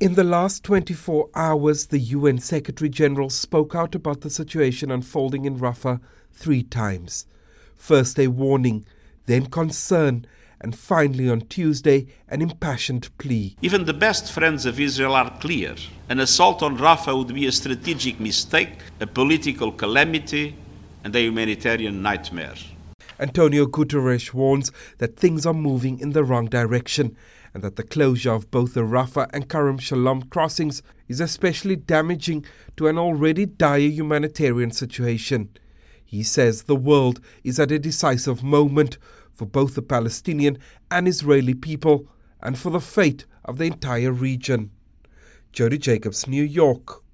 In the last 24 hours, the UN Secretary-General spoke out about the situation unfolding in Rafah 3 times. First a warning, then concern, and finally on Tuesday an impassioned plea. Even the best friends of Israel are clear. An assault on Rafah would be a strategic mistake, a political calamity, and a humanitarian nightmare. Antonio Guterres warns that things are moving in the wrong direction and that the closure of both the Rafah and Karam Shalom crossings is especially damaging to an already dire humanitarian situation. He says the world is at a decisive moment for both the Palestinian and Israeli people and for the fate of the entire region. Jody Jacobs, New York.